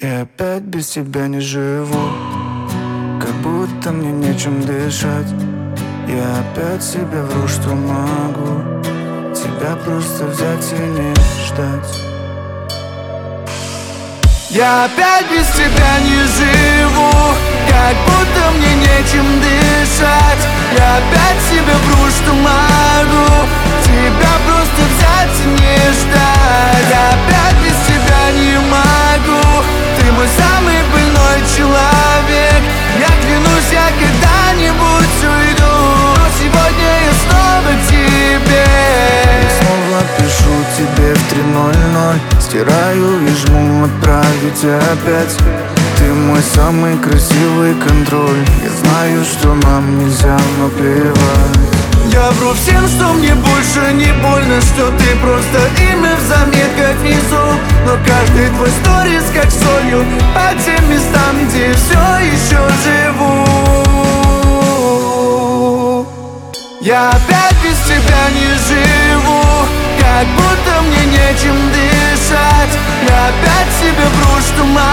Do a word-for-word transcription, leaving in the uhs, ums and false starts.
Я опять без тебя не живу, как будто мне нечем дышать. Я опять себе вру, что могу тебя просто взять и не ждать. Я опять без тебя не живу, как будто мне нечем дышать. Я опять себе вру, что могу тебя просто взять и не ждать. Я опять без тебя не могу, ты мой самый больной человек. Я клянусь, я когда-нибудь уйду, но сегодня я снова тебе. Я снова пишу тебе в три ноль ноль, стираю и жму отправить опять. Ты мой самый красивый контроль. Я знаю, что нам нельзя, но плевать. Я вру всем, что мне больше не больно, что ты просто имя в заметках внизу. Но каждый твой сторис как солью по тем местам, где все еще живу. Я опять без тебя не живу, как будто мне нечем дышать. Я опять себе вру, что могу